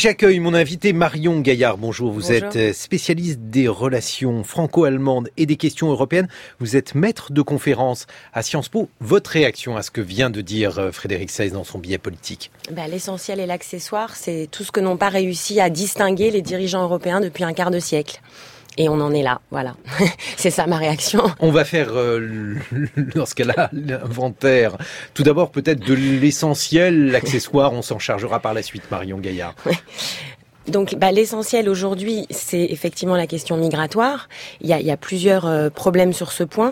j'accueille mon invité Marion Gaillard. Bonjour, vous Bonjour. êtes spécialiste des relations franco-allemandes et des questions européennes. Vous êtes maître de conférence à Sciences Po. Votre réaction à ce que vient de dire Frédéric Seyss dans son billet politique? L'essentiel et l'accessoire, c'est tout ce que n'ont pas réussi à distinguer les dirigeants européens depuis un quart de siècle. Et on en est là, voilà. C'est ça ma réaction. On va faire, dans ce cas-là, l'inventaire. Tout d'abord, peut-être de l'essentiel, l'accessoire, on s'en chargera par la suite, Marion Gaillard. Ouais. Donc, l'essentiel aujourd'hui, c'est effectivement la question migratoire. Il y a plusieurs problèmes sur ce point.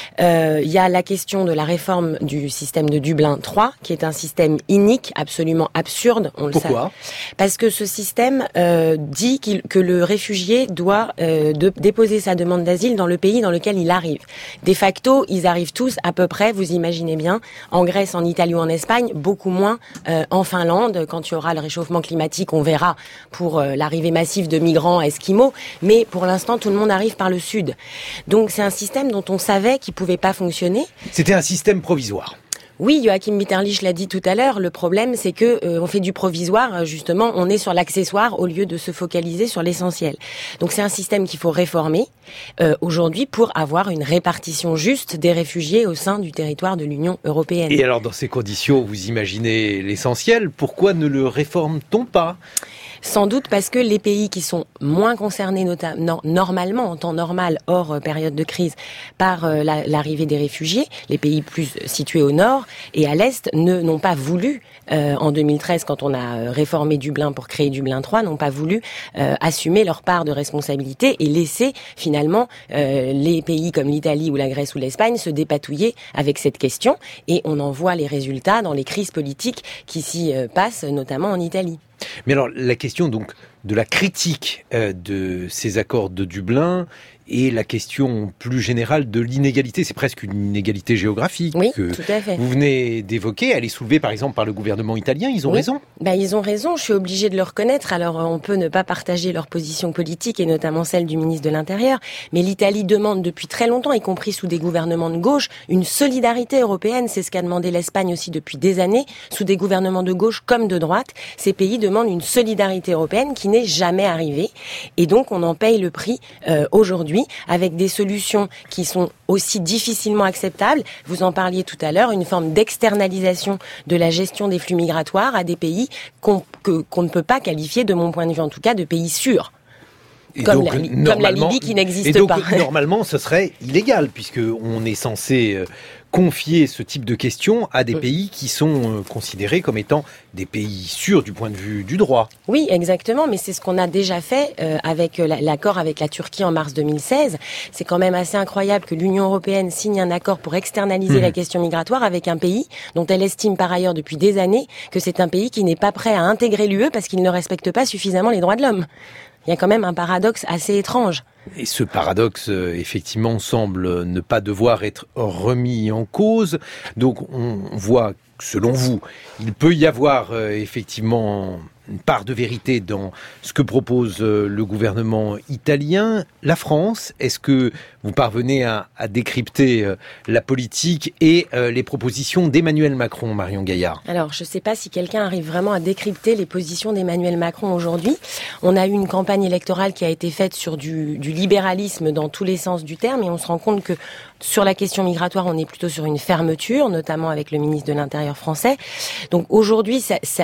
Il y a la question de la réforme du système de Dublin 3, qui est un système inique, absolument absurde. On le sait. Pourquoi ? Parce que ce système dit que le réfugié doit déposer sa demande d'asile dans le pays dans lequel il arrive. De facto, ils arrivent tous à peu près, vous imaginez bien, en Grèce, en Italie ou en Espagne, beaucoup moins en Finlande. Quand il y aura le réchauffement climatique, on verra pour l'arrivée massive de migrants esquimaux, mais pour l'instant, tout le monde arrive par le sud. Donc, c'est un système dont on savait qu'il pouvait pas fonctionner. C'était un système provisoire. Oui, Joachim Mitterlich l'a dit tout à l'heure, le problème c'est que on fait du provisoire, justement, on est sur l'accessoire au lieu de se focaliser sur l'essentiel. Donc c'est un système qu'il faut réformer aujourd'hui pour avoir une répartition juste des réfugiés au sein du territoire de l'Union européenne. Et alors dans ces conditions, vous imaginez l'essentiel, pourquoi ne le réforme-t-on pas ? Sans doute parce que les pays qui sont moins concernés, normalement, en temps normal, hors période de crise, par l'arrivée des réfugiés, les pays plus situés au nord et à l'est, n'ont pas voulu, en 2013, quand on a réformé Dublin pour créer Dublin 3, n'ont pas voulu assumer leur part de responsabilité et laisser finalement les pays comme l'Italie ou la Grèce ou l'Espagne se dépatouiller avec cette question. Et on en voit les résultats dans les crises politiques qui s'y passent, notamment en Italie. Mais alors, la question donc de la critique de ces accords de Dublin et la question plus générale de l'inégalité, c'est presque une inégalité géographique que tout à fait. Vous venez d'évoquer. Elle est soulevée par exemple par le gouvernement italien. Ils ont raison. Ils ont raison, je suis obligée de le reconnaître. Alors on peut ne pas partager leur position politique et notamment celle du ministre de l'Intérieur, mais l'Italie demande depuis très longtemps, y compris sous des gouvernements de gauche, une solidarité européenne. C'est ce qu'a demandé l'Espagne aussi depuis des années, sous des gouvernements de gauche comme de droite. Ces pays demandent une solidarité européenne qui n'est jamais arrivée et donc on en paye le prix aujourd'hui, avec des solutions qui sont aussi difficilement acceptables. Vous en parliez tout à l'heure, une forme d'externalisation de la gestion des flux migratoires à des pays qu'on ne peut pas qualifier, de mon point de vue en tout cas, de pays sûrs. Comme la Libye qui n'existe pas. Et donc, normalement, ce serait illégal, puisqu'on est censé confier ce type de questions à des pays qui sont considérés comme étant des pays sûrs du point de vue du droit. Oui, exactement, mais c'est ce qu'on a déjà fait avec l'accord avec la Turquie en mars 2016. C'est quand même assez incroyable que l'Union européenne signe un accord pour externaliser la question migratoire avec un pays dont elle estime par ailleurs depuis des années que c'est un pays qui n'est pas prêt à intégrer l'UE parce qu'il ne respecte pas suffisamment les droits de l'homme. Il y a quand même un paradoxe assez étrange. Et ce paradoxe, effectivement, semble ne pas devoir être remis en cause. Donc, on voit, selon vous, il peut y avoir effectivement une part de vérité dans ce que propose le gouvernement italien. La France, est-ce que vous parvenez à décrypter la politique et les propositions d'Emmanuel Macron, Marion Gaillard? Alors, je ne sais pas si quelqu'un arrive vraiment à décrypter les positions d'Emmanuel Macron aujourd'hui. On a eu une campagne électorale qui a été faite sur du libéralisme dans tous les sens du terme et on se rend compte que sur la question migratoire, on est plutôt sur une fermeture, notamment avec le ministre de l'Intérieur français. Donc aujourd'hui,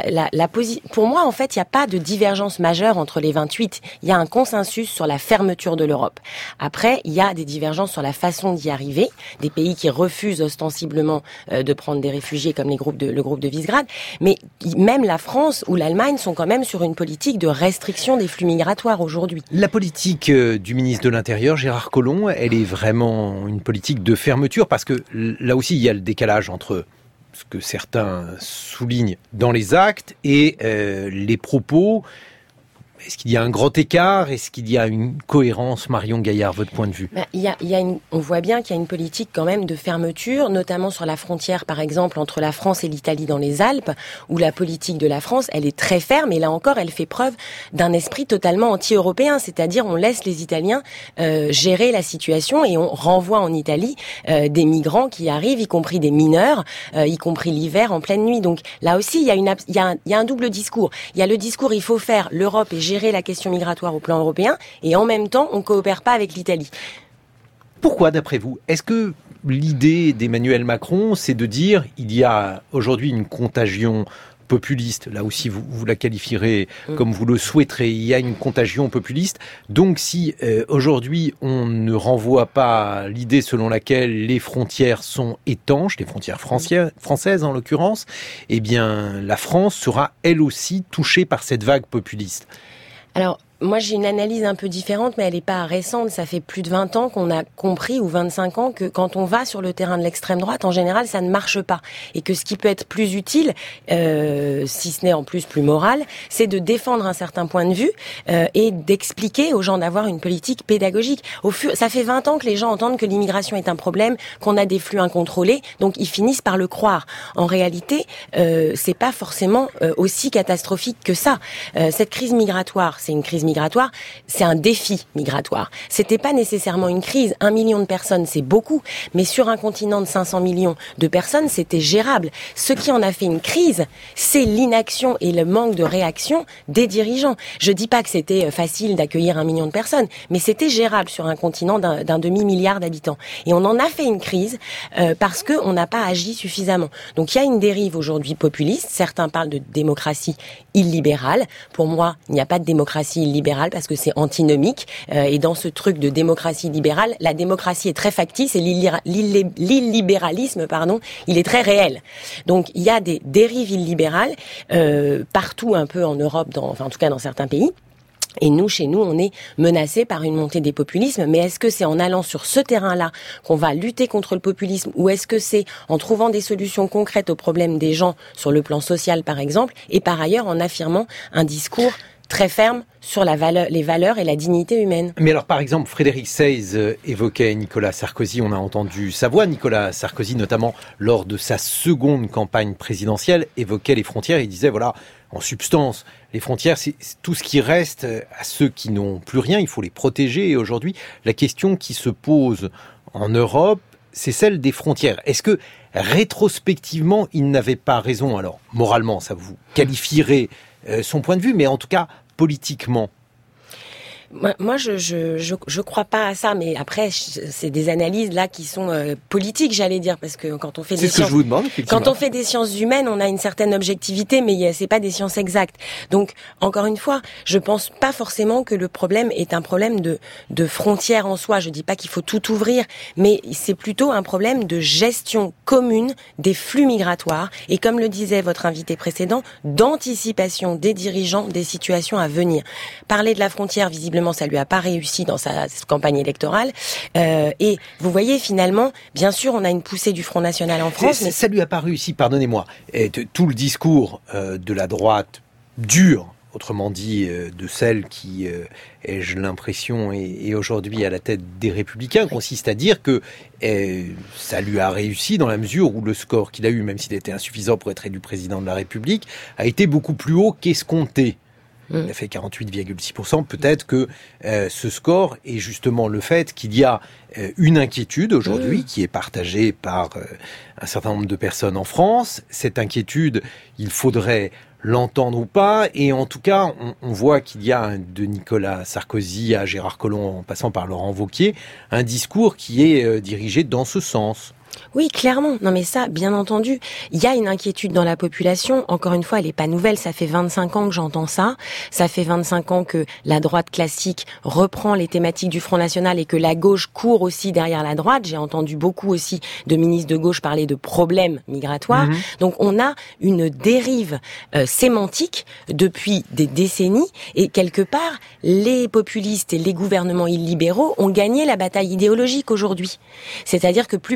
pour moi, en fait, il n'y a pas de divergence majeure entre les 28. Il y a un consensus sur la fermeture de l'Europe. Après, il y a des divergences sur la façon d'y arriver. Des pays qui refusent ostensiblement de prendre des réfugiés comme le groupe de Visegrad. Mais même la France ou l'Allemagne sont quand même sur une politique de restriction des flux migratoires aujourd'hui. La politique du ministre de l'Intérieur, Gérard Collomb, elle est vraiment une politique de fermeture parce que là aussi, il y a le décalage entre ce que certains soulignent dans les actes et les propos. Est-ce qu'il y a un grand écart? Est-ce qu'il y a une cohérence, Marion Gaillard, votre point de vue? On voit bien qu'il y a une politique quand même de fermeture, notamment sur la frontière, par exemple, entre la France et l'Italie dans les Alpes, où la politique de la France, elle est très ferme, et là encore, elle fait preuve d'un esprit totalement anti-européen, c'est-à-dire on laisse les Italiens gérer la situation et on renvoie en Italie des migrants qui arrivent, y compris des mineurs, y compris l'hiver en pleine nuit. Donc là aussi, il y a un double discours. Il y a le discours, il faut faire l'Europe et gérer la question migratoire au plan européen, et en même temps, on coopère pas avec l'Italie. Pourquoi, d'après vous? Est-ce que l'idée d'Emmanuel Macron, c'est de dire il y a aujourd'hui une contagion populiste, là aussi vous la qualifierez comme vous le souhaiterez, il y a une contagion populiste, donc si aujourd'hui on ne renvoie pas l'idée selon laquelle les frontières sont étanches, les frontières françaises en l'occurrence, eh bien la France sera elle aussi touchée par cette vague populiste? Alors, moi, j'ai une analyse un peu différente, mais elle n'est pas récente. Ça fait plus de 20 ans qu'on a compris, ou 25 ans, que quand on va sur le terrain de l'extrême droite, en général, ça ne marche pas. Et que ce qui peut être plus utile, si ce n'est en plus plus moral, c'est de défendre un certain point de vue et d'expliquer aux gens, d'avoir une politique pédagogique. Ça fait 20 ans que les gens entendent que l'immigration est un problème, qu'on a des flux incontrôlés, donc ils finissent par le croire. En réalité, c'est pas forcément aussi catastrophique que ça. Cette crise migratoire, c'est une crise migratoire, c'est un défi migratoire. C'était pas nécessairement une crise. 1 million de personnes, c'est beaucoup. Mais sur un continent de 500 millions de personnes, c'était gérable. Ce qui en a fait une crise, c'est l'inaction et le manque de réaction des dirigeants. Je dis pas que c'était facile d'accueillir 1 million de personnes, mais c'était gérable sur un continent d'un demi-milliard d'habitants. Et on en a fait une crise parce que on n'a pas agi suffisamment. Donc il y a une dérive aujourd'hui populiste. Certains parlent de démocratie illibérale. Pour moi, il n'y a pas de démocratie illibérale parce que c'est antinomique. Et dans ce truc de démocratie libérale, la démocratie est très factice et l'illibéralisme, il est très réel. Donc il y a des dérives illibérales partout un peu en Europe, en tout cas dans certains pays. Et nous, chez nous, on est menacés par une montée des populismes. Mais est-ce que c'est en allant sur ce terrain-là qu'on va lutter contre le populisme, ou est-ce que c'est en trouvant des solutions concrètes aux problèmes des gens sur le plan social, par exemple, et par ailleurs en affirmant un discours très ferme sur les valeurs et la dignité humaine? Mais alors, par exemple, Frédéric Seyss évoquait Nicolas Sarkozy. On a entendu sa voix. Nicolas Sarkozy, notamment lors de sa seconde campagne présidentielle, évoquait les frontières. Il disait, voilà, en substance, les frontières, c'est tout ce qui reste à ceux qui n'ont plus rien. Il faut les protéger. Et aujourd'hui, la question qui se pose en Europe, c'est celle des frontières. Est-ce que, rétrospectivement, il n'avait pas raison? Alors, moralement, ça vous qualifierait son point de vue, mais en tout cas, politiquement. Moi, je crois pas à ça, mais après, c'est des analyses là qui sont politiques, j'allais dire, parce que quand on fait des sciences, je vous demande, quand on fait des sciences humaines, on a une certaine objectivité, mais c'est pas des sciences exactes. Donc, encore une fois, je pense pas forcément que le problème est un problème de frontières en soi. Je dis pas qu'il faut tout ouvrir, mais c'est plutôt un problème de gestion commune des flux migratoires et, comme le disait votre invité précédent, d'anticipation des dirigeants des situations à venir. Parler de la frontière, visiblement, ça lui a pas réussi dans sa campagne électorale. Et vous voyez, finalement, bien sûr, on a une poussée du Front National en France. Mais ça lui a pas réussi, pardonnez-moi. Et tout le discours de la droite dur, autrement dit, de celle qui, ai-je l'impression, est aujourd'hui à la tête des Républicains, consiste à dire que ça lui a réussi dans la mesure où le score qu'il a eu, même s'il était insuffisant pour être élu président de la République, a été beaucoup plus haut qu'escompté. Il a fait 48,6%. Peut-être que ce score est justement le fait qu'il y a une inquiétude aujourd'hui qui est partagée par un certain nombre de personnes en France. Cette inquiétude, il faudrait l'entendre ou pas. Et en tout cas, on voit qu'il y a, de Nicolas Sarkozy à Gérard Collomb, en passant par Laurent Wauquiez, un discours qui est dirigé dans ce sens. Oui, clairement. Non, mais ça, bien entendu, il y a une inquiétude dans la population. Encore une fois, elle est pas nouvelle. Ça fait 25 ans que j'entends ça. Ça fait 25 ans que la droite classique reprend les thématiques du Front National et que la gauche court aussi derrière la droite. J'ai entendu beaucoup aussi de ministres de gauche parler de problèmes migratoires. Donc, on a une dérive sémantique depuis des décennies. Et quelque part, les populistes et les gouvernements illibéraux ont gagné la bataille idéologique aujourd'hui. C'est-à-dire que plus personne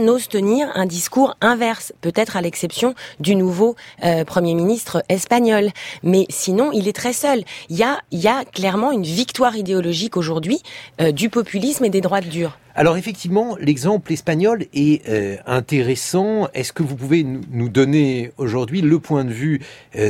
personne n'ose tenir un discours inverse, peut-être à l'exception du nouveau Premier ministre espagnol. Mais sinon, il est très seul. Il y a clairement une victoire idéologique aujourd'hui du populisme et des droites dures. Alors effectivement, l'exemple espagnol est intéressant. Est-ce que vous pouvez nous donner aujourd'hui le point de vue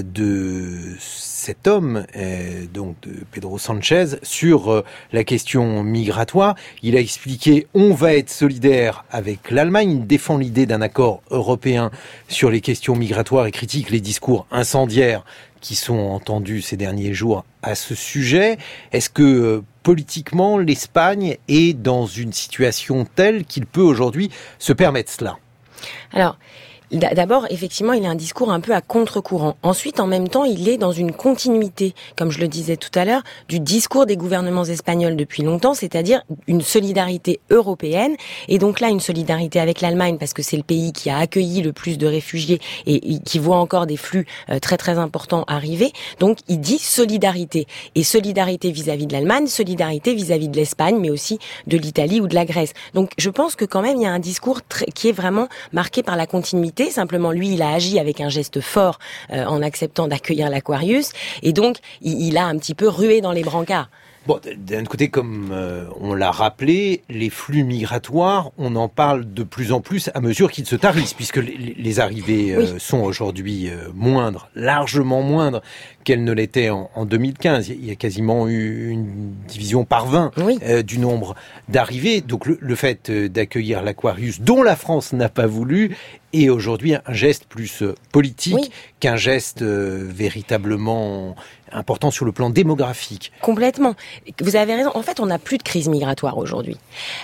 de cet homme, donc de Pedro Sánchez, sur la question migratoire? Il a expliqué « on va être solidaire avec l'Allemagne », il défend l'idée d'un accord européen sur les questions migratoires et critique les discours incendiaires qui sont entendus ces derniers jours à ce sujet. Est-ce que politiquement, l'Espagne est dans une situation telle qu'il peut aujourd'hui se permettre cela? Alors, d'abord, effectivement, il a un discours un peu à contre-courant. Ensuite, en même temps, il est dans une continuité, comme je le disais tout à l'heure, du discours des gouvernements espagnols depuis longtemps, c'est-à-dire une solidarité européenne. Et donc là, une solidarité avec l'Allemagne, parce que c'est le pays qui a accueilli le plus de réfugiés et qui voit encore des flux très très importants arriver. Donc, il dit solidarité. Et solidarité vis-à-vis de l'Allemagne, solidarité vis-à-vis de l'Espagne, mais aussi de l'Italie ou de la Grèce. Donc, je pense que quand même, il y a un discours qui est vraiment marqué par la continuité. Simplement, lui, il a agi avec un geste fort en acceptant d'accueillir l'Aquarius. Et donc, il a un petit peu rué dans les brancards. Bon, d'un côté, comme on l'a rappelé, les flux migratoires, on en parle de plus en plus à mesure qu'ils se tarissent, puisque les arrivées sont aujourd'hui moindres, largement moindres qu'elles ne l'étaient en 2015. Il y a quasiment eu une division par 20 du nombre d'arrivées. Donc le fait d'accueillir l'Aquarius, dont la France n'a pas voulu, est aujourd'hui un geste plus politique qu'un geste véritablement important sur le plan démographique. Complètement. Vous avez raison. En fait, on n'a plus de crise migratoire aujourd'hui.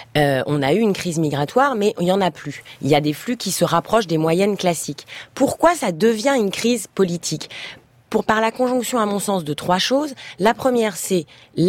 On a eu une crise migratoire, mais il y en a plus. Il y a des flux qui se rapprochent des moyennes classiques. Pourquoi ça devient une crise politique ? Par la conjonction, à mon sens, de trois choses. La première, c'est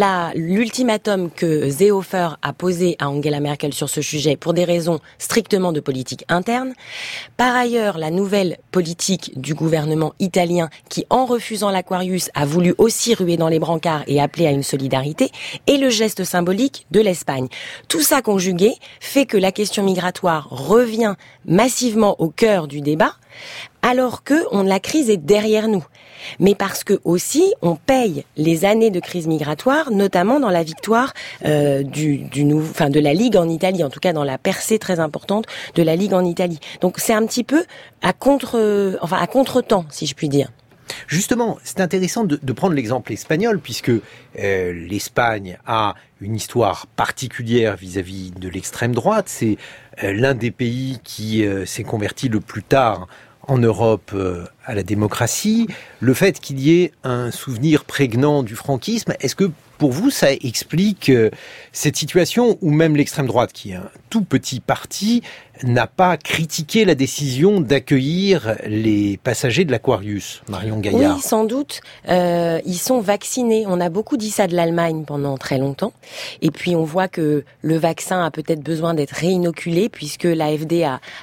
l'ultimatum que Seehofer a posé à Angela Merkel sur ce sujet pour des raisons strictement de politique interne. Par ailleurs, la nouvelle politique du gouvernement italien qui, en refusant l'Aquarius, a voulu aussi ruer dans les brancards et appeler à une solidarité, et le geste symbolique de l'Espagne. Tout ça conjugué fait que la question migratoire revient massivement au cœur du débat, alors que la crise est derrière nous. Mais parce que aussi on paye les années de crise migratoire, notamment dans la victoire de la Ligue en Italie, en tout cas dans la percée très importante de la Ligue en Italie. Donc c'est un petit peu à contre-temps, si je puis dire. Justement, c'est intéressant de prendre l'exemple espagnol, puisque l'Espagne a une histoire particulière vis-à-vis de l'extrême droite. C'est l'un des pays qui s'est converti le plus tard en Europe à la démocratie. Le fait qu'il y ait un souvenir prégnant du franquisme, est-ce que pour vous ça explique cette situation où même l'extrême droite, qui est un tout petit parti, n'a pas critiqué la décision d'accueillir les passagers de l'Aquarius, Marion Gaillard? Oui, sans doute. Ils sont vaccinés. On a beaucoup dit ça de l'Allemagne pendant très longtemps. Et puis on voit que le vaccin a peut-être besoin d'être réinoculé, puisque l'AfD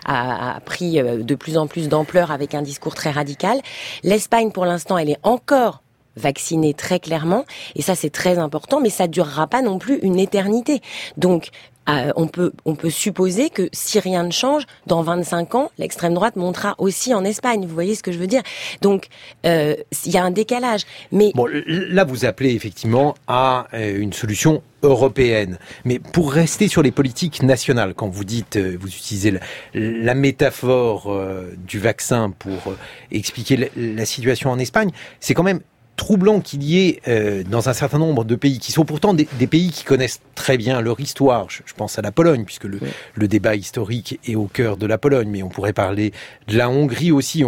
a pris de plus en plus d'ampleur avec un discours très radical. L'Espagne, pour l'instant, elle est encore vaccinée très clairement, et ça c'est très important, mais ça durera pas non plus une éternité. Donc on peut supposer que si rien ne change, dans 25 ans, l'extrême droite montera aussi en Espagne. Vous voyez ce que je veux dire? Donc il y a un décalage. Mais bon, là vous appelez effectivement à une solution européenne. Mais pour rester sur les politiques nationales, quand vous dites, vous utilisez la métaphore du vaccin pour expliquer la situation en Espagne, c'est quand même troublant qu'il y ait dans un certain nombre de pays qui sont pourtant des pays qui connaissent très bien leur histoire. Je pense à la Pologne, puisque le débat historique est au cœur de la Pologne, mais on pourrait parler de la Hongrie aussi. On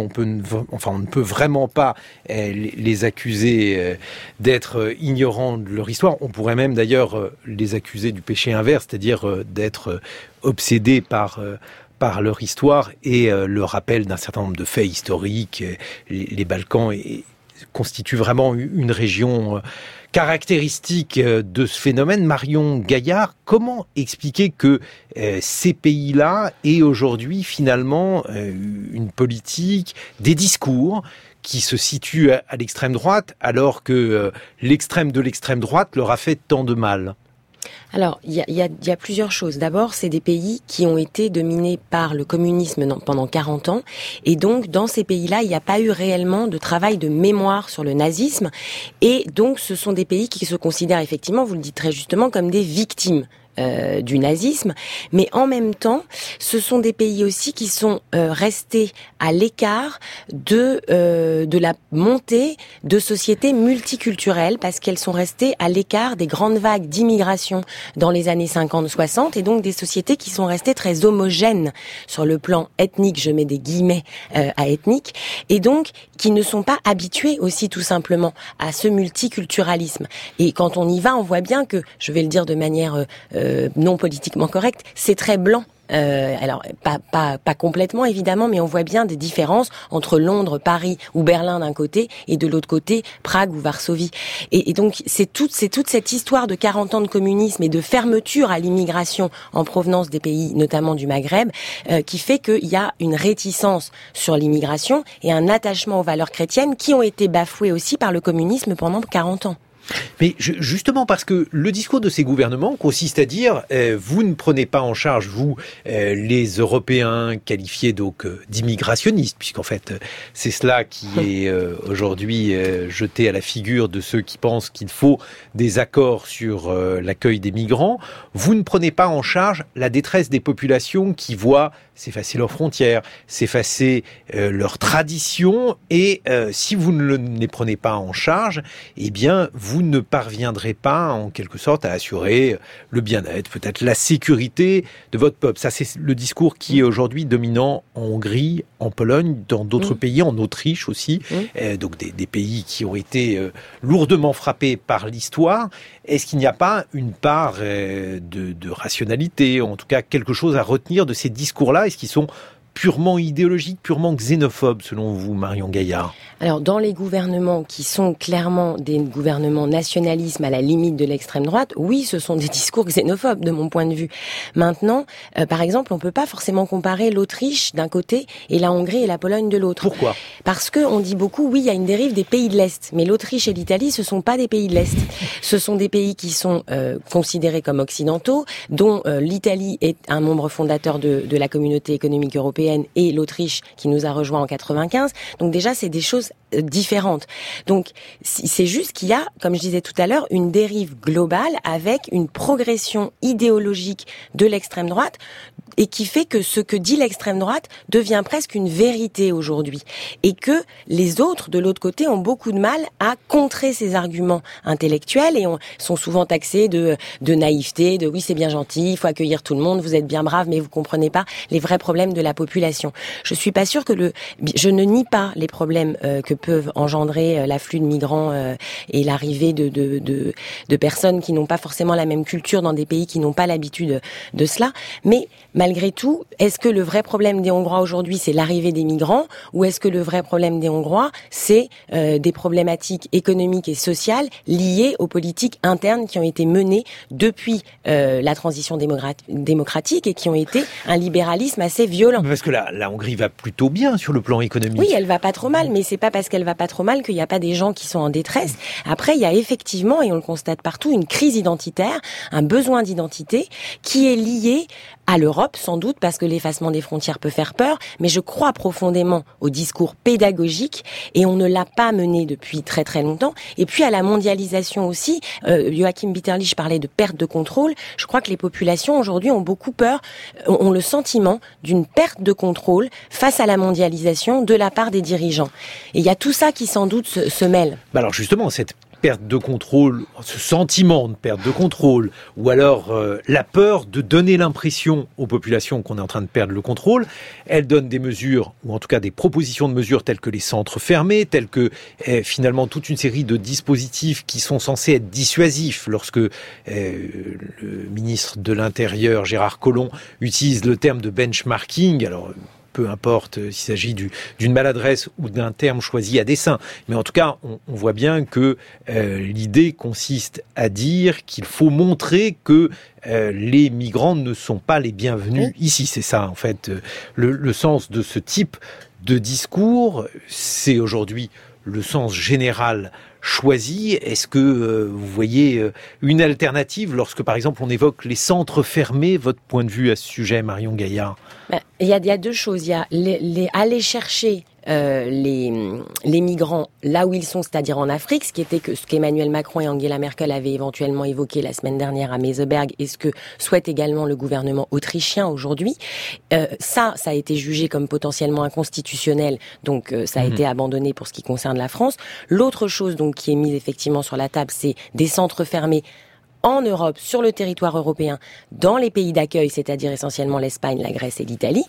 ne peut vraiment pas les accuser d'être ignorants de leur histoire. On pourrait même d'ailleurs les accuser du péché inverse, c'est-à-dire d'être obsédés par leur histoire et le rappel d'un certain nombre de faits historiques. Les Balkans constitue vraiment une région caractéristique de ce phénomène. Marion Gaillard, comment expliquer que ces pays-là aient aujourd'hui finalement une politique, des discours qui se situent à l'extrême droite, alors que l'extrême de l'extrême droite leur a fait tant de mal ? Alors, il y a plusieurs choses. D'abord, c'est des pays qui ont été dominés par le communisme pendant 40 ans. Et donc, dans ces pays-là, il n'y a pas eu réellement de travail de mémoire sur le nazisme. Et donc, ce sont des pays qui se considèrent effectivement, vous le dites très justement, comme des victimes du nazisme, mais en même temps, ce sont des pays aussi qui sont restés à l'écart de la montée de sociétés multiculturelles, parce qu'elles sont restées à l'écart des grandes vagues d'immigration dans les années 50-60, et donc des sociétés qui sont restées très homogènes sur le plan ethnique, je mets des guillemets à ethnique, et donc qui ne sont pas habitués aussi tout simplement à ce multiculturalisme. Et quand on y va, on voit bien que, je vais le dire de manière non politiquement correcte, c'est très blanc. Alors pas complètement évidemment, mais on voit bien des différences entre Londres, Paris ou Berlin d'un côté et de l'autre côté Prague ou Varsovie. Et donc c'est toute cette histoire de 40 ans de communisme et de fermeture à l'immigration en provenance des pays, notamment du Maghreb, qui fait qu'il y a une réticence sur l'immigration et un attachement aux valeurs chrétiennes qui ont été bafouées aussi par le communisme pendant 40 ans. Mais justement parce que le discours de ces gouvernements consiste à dire vous ne prenez pas en charge, vous, les Européens qualifiés donc d'immigrationnistes, puisqu'en fait c'est cela qui est aujourd'hui jeté à la figure de ceux qui pensent qu'il faut des accords sur l'accueil des migrants. Vous ne prenez pas en charge la détresse des populations qui voient s'effacer leurs frontières, s'effacer leurs traditions, et si vous ne les prenez pas en charge, eh bien vous ne parviendrez pas en quelque sorte à assurer le bien-être, peut-être la sécurité de votre peuple. Ça, c'est le discours qui est aujourd'hui dominant en Hongrie, en Pologne, dans d'autres pays, en Autriche aussi, donc des pays qui ont été lourdement frappés par l'histoire. Est-ce qu'il n'y a pas une part de rationalité, en tout cas quelque chose à retenir de ces discours-là? Est-ce qu'ils sont purement idéologiques, purement xénophobes, selon vous, Marion Gaillard? Alors, dans les gouvernements qui sont clairement des gouvernements nationalisme à la limite de l'extrême droite, oui, ce sont des discours xénophobes, de mon point de vue. Maintenant, par exemple, on peut pas forcément comparer l'Autriche d'un côté et la Hongrie et la Pologne de l'autre. Pourquoi? Parce que on dit beaucoup, oui, il y a une dérive des pays de l'Est, mais l'Autriche et l'Italie, ce sont pas des pays de l'Est. Ce sont des pays qui sont considérés comme occidentaux, dont l'Italie est un membre fondateur de la communauté économique européenne et l'Autriche qui nous a rejoints en 95. Donc déjà, c'est des choses différentes. Donc c'est juste qu'il y a, comme je disais tout à l'heure, une dérive globale avec une progression idéologique de l'extrême droite, et qui fait que ce que dit l'extrême droite devient presque une vérité aujourd'hui, et que les autres de l'autre côté ont beaucoup de mal à contrer ces arguments intellectuels et sont souvent taxés de naïveté, de oui c'est bien gentil, il faut accueillir tout le monde, vous êtes bien brave, mais vous comprenez pas les vrais problèmes de la population. Je suis pas sûre que je ne nie pas les problèmes que peuvent engendrer l'afflux de migrants et l'arrivée de personnes qui n'ont pas forcément la même culture dans des pays qui n'ont pas l'habitude de cela, mais malgré tout, est-ce que le vrai problème des Hongrois aujourd'hui, c'est l'arrivée des migrants, ou est-ce que le vrai problème des Hongrois, c'est des problématiques économiques et sociales liées aux politiques internes qui ont été menées depuis la transition démocratique et qui ont été un libéralisme assez violent? Parce que la Hongrie va plutôt bien sur le plan économique. Oui, elle va pas trop mal, mais c'est pas parce qu'elle va pas trop mal qu'il n'y a pas des gens qui sont en détresse. Après, il y a effectivement, et on le constate partout, une crise identitaire, un besoin d'identité qui est lié à l'Europe, sans doute, parce que l'effacement des frontières peut faire peur, mais je crois profondément au discours pédagogique, et on ne l'a pas mené depuis très très longtemps. Et puis à la mondialisation aussi, Joachim Bitterlich parlait de perte de contrôle. Je crois que les populations aujourd'hui ont beaucoup peur, ont le sentiment d'une perte de contrôle face à la mondialisation de la part des dirigeants. Et il y a tout ça qui sans doute se mêle. Alors justement, cette perte de contrôle, ce sentiment de perte de contrôle, ou alors la peur de donner l'impression aux populations qu'on est en train de perdre le contrôle, elle donne des mesures, ou en tout cas des propositions de mesures telles que les centres fermés, telles que finalement toute une série de dispositifs qui sont censés être dissuasifs lorsque le ministre de l'Intérieur, Gérard Collomb, utilise le terme de benchmarking. Alors peu importe s'il s'agit d'une maladresse ou d'un terme choisi à dessein. Mais en tout cas, on voit bien que l'idée consiste à dire qu'il faut montrer que les migrants ne sont pas les bienvenus ici. C'est ça, en fait, le sens de ce type de discours. C'est aujourd'hui le sens général choisi. Est-ce que vous voyez une alternative lorsque, par exemple, on évoque les centres fermés? Votre point de vue à ce sujet, Marion Gaillard? Il y a deux choses. Il y a aller chercher les migrants là où ils sont, c'est-à-dire en Afrique, ce qu'Emmanuel Macron et Angela Merkel avaient éventuellement évoqué la semaine dernière à Meseberg, et ce que souhaite également le gouvernement autrichien aujourd'hui. Ça a été jugé comme potentiellement inconstitutionnel, donc ça a été abandonné pour ce qui concerne la France. L'autre chose donc qui est mise effectivement sur la table, c'est des centres fermés en Europe, sur le territoire européen, dans les pays d'accueil, c'est-à-dire essentiellement l'Espagne, la Grèce et l'Italie.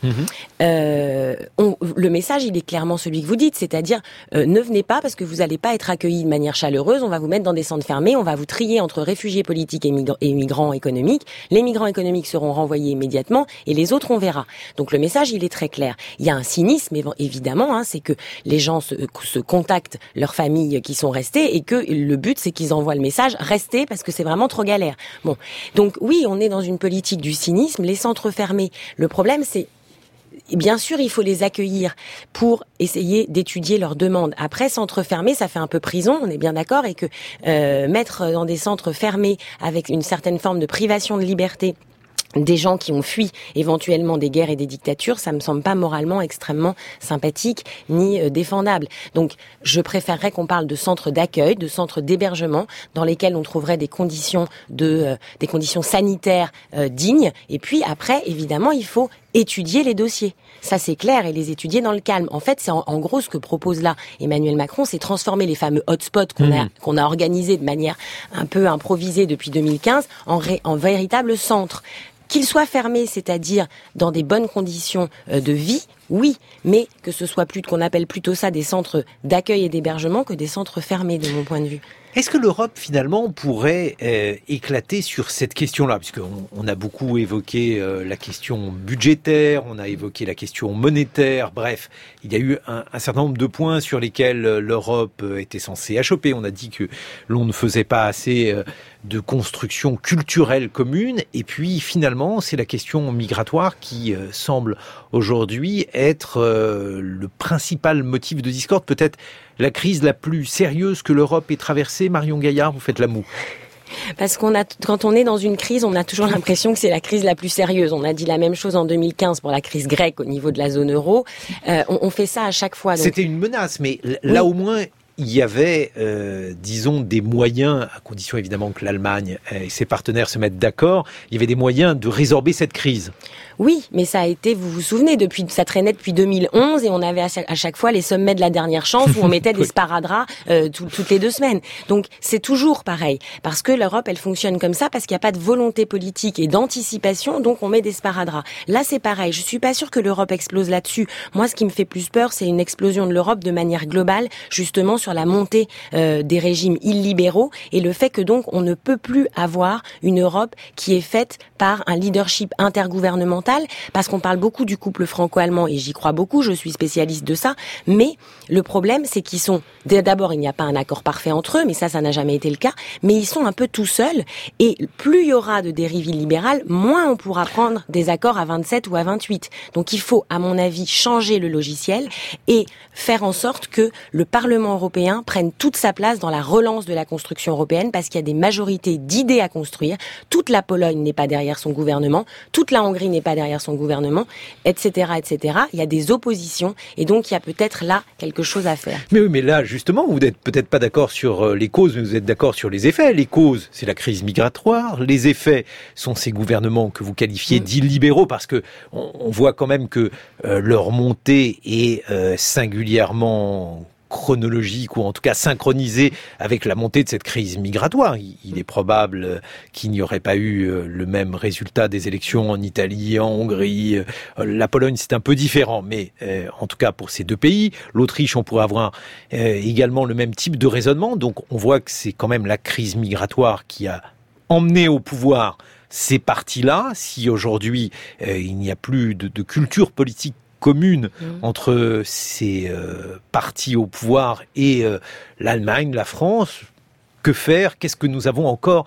Le message, il est clairement celui que vous dites, c'est-à-dire ne venez pas parce que vous n'allez pas être accueillis de manière chaleureuse, on va vous mettre dans des centres fermés, on va vous trier entre réfugiés politiques et migrants économiques. Les migrants économiques seront renvoyés immédiatement et les autres, on verra. Donc le message, il est très clair. Il y a un cynisme, évidemment, c'est que les gens se contactent leurs familles qui sont restées et que le but, c'est qu'ils envoient le message « restez » parce que c'est vraiment trop galère. Bon, donc oui, on est dans une politique du cynisme, les centres fermés. Le problème, c'est, bien sûr, il faut les accueillir pour essayer d'étudier leurs demandes. Après, centres fermés, ça fait un peu prison, on est bien d'accord, et que mettre dans des centres fermés avec une certaine forme de privation de liberté des gens qui ont fui éventuellement des guerres et des dictatures, ça me semble pas moralement extrêmement sympathique ni défendable. Donc, je préférerais qu'on parle de centres d'accueil, de centres d'hébergement, dans lesquels on trouverait des conditions sanitaires dignes. Et puis après, évidemment, il faut étudier les dossiers. Ça, c'est clair, et les étudier dans le calme. En fait, c'est en gros ce que propose là Emmanuel Macron, c'est transformer les fameux hotspots qu'on a organisés de manière un peu improvisée depuis 2015 en véritables centres. Qu'ils soient fermés, c'est-à-dire dans des bonnes conditions de vie, oui, mais que ce soit qu'on appelle plutôt ça des centres d'accueil et d'hébergement que des centres fermés, de mon point de vue. Est-ce que l'Europe, finalement, pourrait éclater sur cette question-là? Puisqu'on a beaucoup évoqué la question budgétaire, on a évoqué la question monétaire, bref, il y a eu un certain nombre de points sur lesquels l'Europe était censée achoper. On a dit que l'on ne faisait pas assez de construction culturelle commune, et puis finalement, c'est la question migratoire qui semble aujourd'hui être le principal motif de discorde, peut-être la crise la plus sérieuse que l'Europe ait traversée. Marion Gaillard, vous faites la moue. Parce quand on est dans une crise, on a toujours l'impression que c'est la crise la plus sérieuse. On a dit la même chose en 2015 pour la crise grecque au niveau de la zone euro. On fait ça à chaque fois. Donc... C'était une menace, mais là au moins... Il y avait, disons, des moyens, à condition évidemment que l'Allemagne et ses partenaires se mettent d'accord, il y avait des moyens de résorber cette crise. Oui, mais ça a été, vous vous souvenez, ça traînait depuis 2011 et on avait à chaque fois les sommets de la dernière chance où on mettait des sparadraps toutes les 2 semaines. Donc c'est toujours pareil, parce que l'Europe, elle fonctionne comme ça, parce qu'il n'y a pas de volonté politique et d'anticipation, donc on met des sparadraps. Là, c'est pareil, je suis pas sûre que l'Europe explose là-dessus. Moi, ce qui me fait plus peur, c'est une explosion de l'Europe de manière globale, justement sur la montée des régimes illibéraux et le fait que donc on ne peut plus avoir une Europe qui est faite par un leadership intergouvernemental, parce qu'on parle beaucoup du couple franco-allemand et j'y crois beaucoup, je suis spécialiste de ça, mais le problème c'est qu'ils sont, d'abord il n'y a pas un accord parfait entre eux, mais ça n'a jamais été le cas, mais ils sont un peu tout seuls et plus il y aura de dérives illibérales, moins on pourra prendre des accords à 27 ou à 28. Donc il faut, à mon avis, changer le logiciel et faire en sorte que le Parlement européen prenne toute sa place dans la relance de la construction européenne, parce qu'il y a des majorités d'idées à construire. Toute la Pologne n'est pas derrière son gouvernement, toute la Hongrie n'est pas derrière son gouvernement, etc., etc. Il y a des oppositions et donc il y a peut-être là quelque chose à faire. Mais oui, mais là, justement, vous n'êtes peut-être pas d'accord sur les causes, mais vous êtes d'accord sur les effets. Les causes, c'est la crise migratoire. Les effets sont ces gouvernements que vous qualifiez d'illibéraux, parce que on voit quand même que leur montée est singulièrement chronologique, ou en tout cas synchronisé avec la montée de cette crise migratoire. Il est probable qu'il n'y aurait pas eu le même résultat des élections en Italie, en Hongrie. La Pologne, c'est un peu différent, mais en tout cas pour ces 2 pays. L'Autriche, on pourrait avoir également le même type de raisonnement. Donc on voit que c'est quand même la crise migratoire qui a emmené au pouvoir ces partis-là. Si aujourd'hui il n'y a plus de culture politique commune entre ces partis au pouvoir et l'Allemagne, la France, que faire? Qu'est-ce que nous avons encore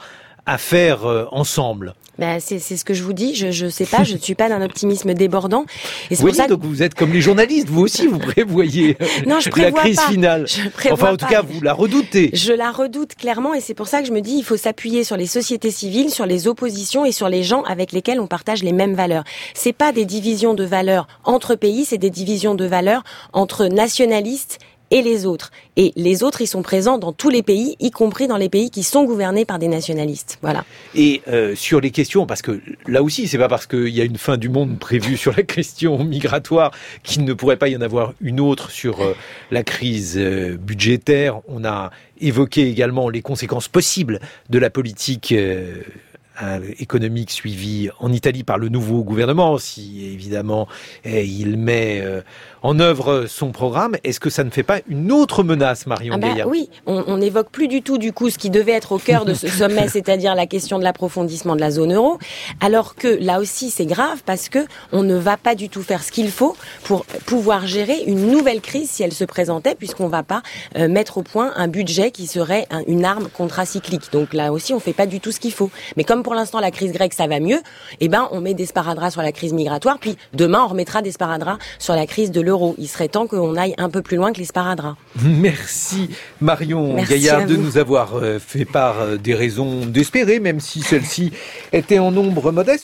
à faire ensemble? C'est ce que je vous dis. Je sais pas. Je ne suis pas d'un optimisme débordant. Et c'est pour ça que... donc vous êtes comme les journalistes. Vous aussi, vous prévoyez la crise finale. En tout cas, vous la redoutez. Je la redoute clairement, et c'est pour ça que je me dis, il faut s'appuyer sur les sociétés civiles, sur les oppositions et sur les gens avec lesquels on partage les mêmes valeurs. C'est pas des divisions de valeurs entre pays, c'est des divisions de valeurs entre nationalistes et les autres. Et les autres, ils sont présents dans tous les pays, y compris dans les pays qui sont gouvernés par des nationalistes. Voilà. Et sur les questions, parce que là aussi, c'est pas parce qu'il y a une fin du monde prévue sur la question migratoire qu'il ne pourrait pas y en avoir une autre sur la crise budgétaire. On a évoqué également les conséquences possibles de la politique économique suivie en Italie par le nouveau gouvernement, si évidemment il met en œuvre son programme. Est-ce que ça ne fait pas une autre menace, Marion Gaillarde ? Oui, on n'évoque plus du tout du coup ce qui devait être au cœur de ce sommet, c'est-à-dire la question de l'approfondissement de la zone euro, alors que là aussi c'est grave parce que on ne va pas du tout faire ce qu'il faut pour pouvoir gérer une nouvelle crise si elle se présentait, puisqu'on va pas mettre au point un budget qui serait une arme contracyclique. Donc là aussi on fait pas du tout ce qu'il faut. Mais comme pour l'instant la crise grecque ça va mieux, on met des sparadraps sur la crise migratoire, puis demain on remettra des sparadraps sur la crise de l'euro. Il serait temps qu'on aille un peu plus loin que les sparadraps. Merci Marion Gaillarde de nous avoir fait part des raisons d'espérer, même si celles-ci étaient en nombre modeste.